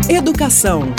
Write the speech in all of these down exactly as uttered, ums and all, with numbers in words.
Educação.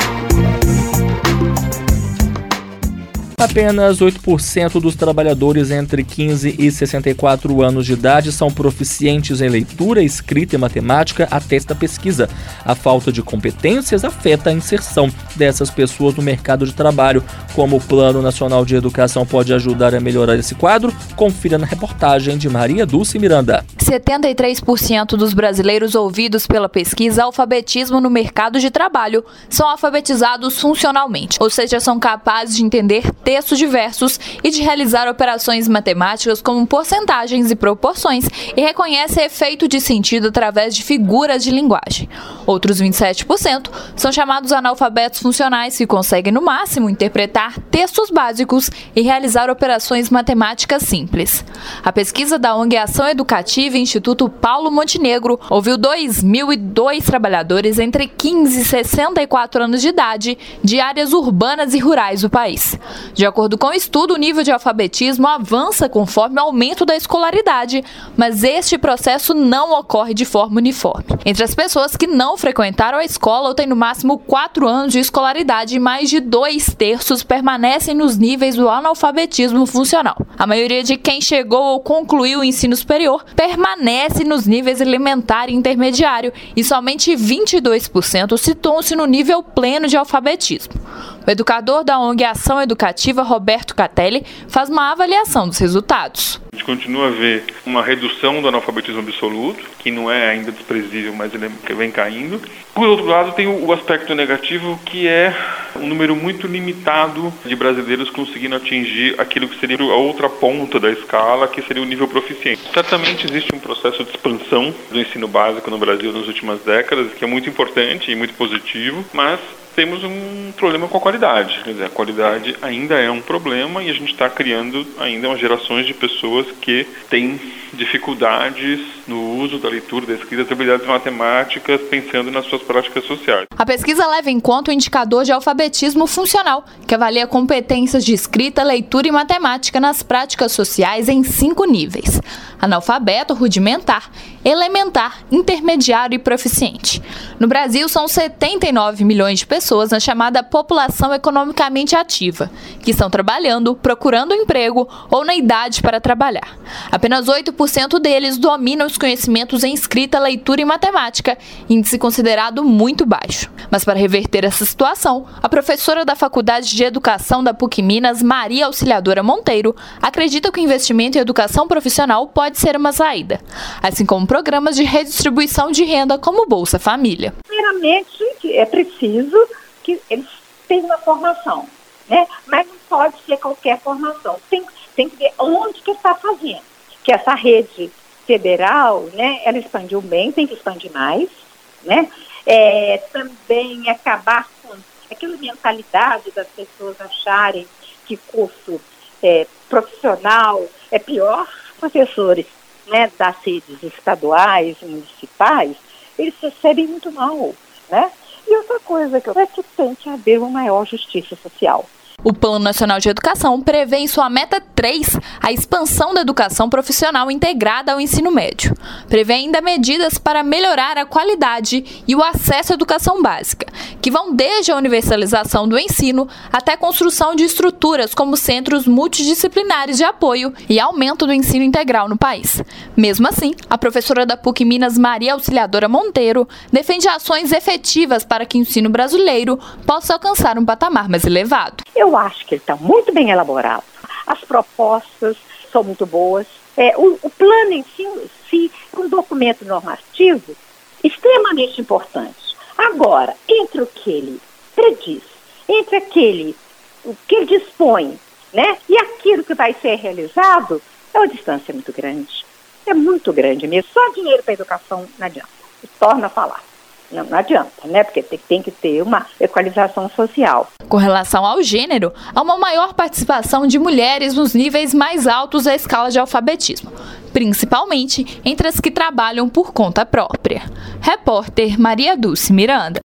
Apenas oito por cento dos trabalhadores entre quinze e sessenta e quatro anos de idade são proficientes em leitura, escrita e matemática, atesta a pesquisa. A falta de competências afeta a inserção dessas pessoas no mercado de trabalho. Como o Plano Nacional de Educação pode ajudar a melhorar esse quadro? Confira na reportagem de Maria Dulce Miranda. setenta e três por cento dos brasileiros ouvidos pela pesquisa Alfabetismo no Mercado de Trabalho são alfabetizados funcionalmente, ou seja, são capazes de entender textos diversos e de realizar operações matemáticas como porcentagens e proporções e reconhece efeito de sentido através de figuras de linguagem. Outros vinte e sete por cento são chamados analfabetos funcionais, que conseguem no máximo interpretar textos básicos e realizar operações matemáticas simples. A pesquisa da O N G Ação Educativa e Instituto Paulo Montenegro ouviu dois mil e dois trabalhadores entre quinze e sessenta e quatro anos de idade de áreas urbanas e rurais do país. De acordo com o estudo, o nível de alfabetismo avança conforme o aumento da escolaridade, mas este processo não ocorre de forma uniforme. Entre as pessoas que não frequentaram a escola ou têm no máximo quatro anos de escolaridade, mais de dois terços permanecem nos níveis do analfabetismo funcional. A maioria de quem chegou ou concluiu o ensino superior permanece nos níveis elementar e intermediário, e somente vinte e dois por cento situam-se no nível pleno de alfabetismo. O educador da O N G Ação Educativa, Roberto Catelli, faz uma avaliação dos resultados. A gente continua a ver uma redução do analfabetismo absoluto, que não é ainda desprezível, mas ele vem caindo. Por outro lado, tem o aspecto negativo, que é um número muito limitado de brasileiros conseguindo atingir aquilo que seria a outra ponta da escala, que seria o nível proficiente. Certamente existe um processo de expansão do ensino básico no Brasil nas últimas décadas, que é muito importante e muito positivo, mas temos um problema com a qualidade. Quer dizer, a qualidade ainda é um problema e a gente está criando ainda umas gerações de pessoas que têm dificuldades no uso da leitura, da escrita, das habilidades matemáticas, pensando nas suas práticas sociais. A pesquisa leva em conta o indicador de alfabetismo funcional, que avalia competências de escrita, leitura e matemática nas práticas sociais em cinco níveis: analfabeto, rudimentar, elementar, intermediário e proficiente. No Brasil, são setenta e nove milhões de pessoas na chamada população economicamente ativa, que estão trabalhando, procurando emprego ou na idade para trabalhar. Apenas oito por cento deles dominam os conhecimentos em escrita, leitura e matemática, índice considerado muito baixo. Mas para reverter essa situação, a professora da Faculdade de Educação da PUC Minas, Maria Auxiliadora Monteiro, acredita que o investimento em educação profissional pode ser uma saída, assim como programas de redistribuição de renda como Bolsa Família. Primeiramente, é preciso que eles tenham uma formação, né? Mas não pode ser qualquer formação. Tem, tem que ver onde que está fazendo. Que essa rede federal, né, ela expandiu bem, tem que expandir mais, né? É, também acabar com aquela mentalidade das pessoas acharem que curso é, profissional é pior. Professores, né, das redes estaduais e municipais, eles recebem muito mal, né? E outra coisa que eu acho que tem que haver uma maior justiça social. O Plano Nacional de Educação prevê em sua meta três a expansão da educação profissional integrada ao ensino médio. Prevê ainda medidas para melhorar a qualidade e o acesso à educação básica, que vão desde a universalização do ensino até a construção de estruturas como centros multidisciplinares de apoio e aumento do ensino integral no país. Mesmo assim, a professora da PUC Minas, Maria Auxiliadora Monteiro, defende ações efetivas para que o ensino brasileiro possa alcançar um patamar mais elevado. Eu acho que ele está muito bem elaborado. As propostas são muito boas. É, o, o plano em si, si é um documento normativo extremamente importante. Agora, entre o que ele prediz, entre aquele, o que ele dispõe, né, e aquilo que vai ser realizado, é uma distância muito grande. É muito grande mesmo. Só dinheiro para a educação não adianta. Torna a falar. Não, não adianta, né? Porque tem, tem que ter uma equalização social. Com relação ao gênero, há uma maior participação de mulheres nos níveis mais altos da escala de alfabetismo, principalmente entre as que trabalham por conta própria. Repórter Maria Dulce Miranda.